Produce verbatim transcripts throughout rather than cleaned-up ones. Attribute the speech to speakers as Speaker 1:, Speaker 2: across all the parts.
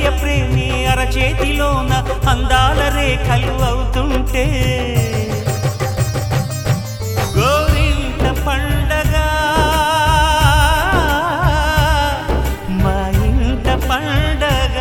Speaker 1: అన్నయ్య ప్రేమి అరచేతిలోన అందాల రేఖలు అవుతుంటే గోరింట పండగ మా ఇంట పండగ.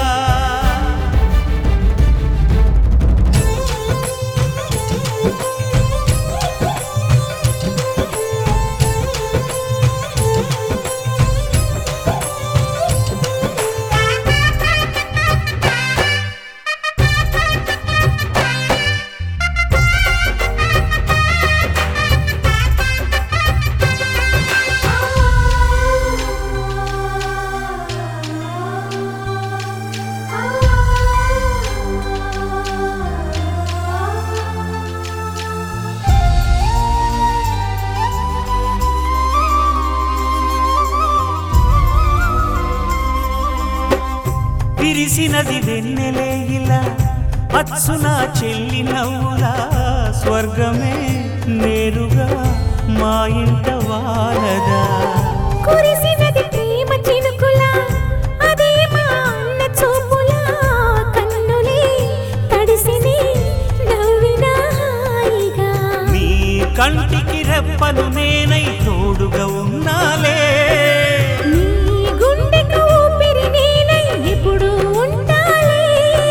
Speaker 1: విరిసినది వెన్నెలే ఇలా అచ్చున చెల్లి నవ్వులా స్వర్గమే నేరుగా మా ఇంట వాలదా.
Speaker 2: కురిసినది ప్రేమ చినుకులా అదే మా అన్న చూపులా కన్నులే తడిసిని నవ్వినా హాయిగా.
Speaker 1: నీ కంటికి రెప్పను నేనై తోడుగా ఉన్నాలే,
Speaker 2: నీ గుండెకు ఊపిరి నేనై ఎప్పుడు ఉంటాలే.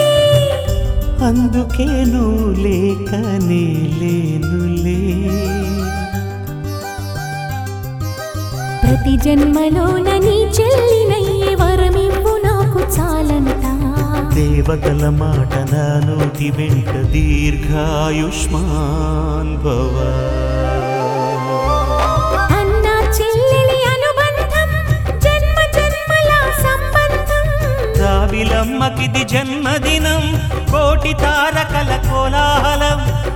Speaker 1: అందుకే నువ్వు లేకనే లేనులే.
Speaker 2: ప్రతి జన్మలోన నీ చెల్లినయ్యే వరమివ్వు నాకు చాలంట.
Speaker 1: దేవతల మాట నా నోటి వెంట దీర్ఘాయుష్మాన్ భవ.
Speaker 2: అన్న చెల్లెలి అనుబంధం జన్మ జన్మల సంబంధం.
Speaker 1: జాబిలమ్మకిది జన్మదినం కోటి తారకల కోలాహలం.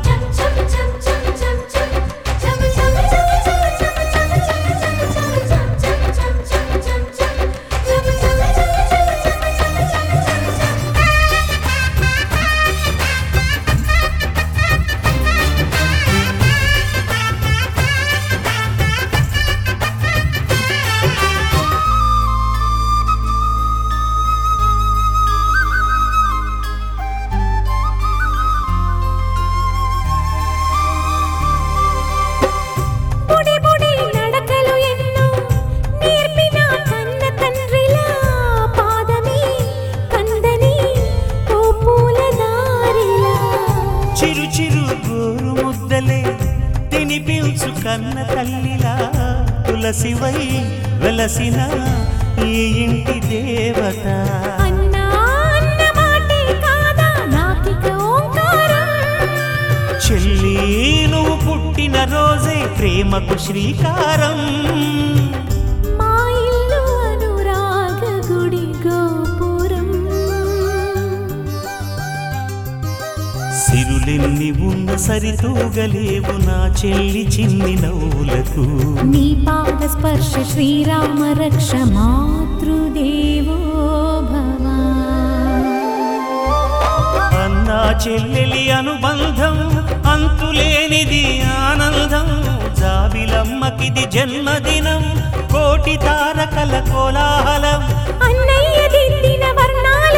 Speaker 2: బుడి బుడి నడకలు ఎన్నో నేర్పిన కన్న తండ్రిలా పాదమే కందని ఓ పూల దారిలా.
Speaker 1: చిరు చిరు గోరు ముద్దలే తినిపించు కన్న తల్లిలా తులసివై వెలసిన ఈ ఇంటి దేవత.
Speaker 2: అన్నా అన్న మాటే కాదా నాకిక ఓంకారం.
Speaker 1: చెల్లి నువ్వు పుట్టిన రోజే ప్రేమకు శ్రీకారం.
Speaker 2: మా ఇల్లు అనురాగ గుడి గోపురం.
Speaker 1: సిరులెన్ని ఉన్న సరితూగలేవు నా చెల్లి చిన్ని నవ్వులకు.
Speaker 2: నీ పాద స్పర్శ శ్రీరామ రక్ష మాతృదేవో భవ.
Speaker 1: అన్నా చెల్లెలి అనుబంధం అంతులేనిది ఆనందం. జాబిలమ్మకిది జన్మదినం కోటి తారకల కోలాహలం.
Speaker 2: అన్నయ్య దిద్దిన వర్ణాల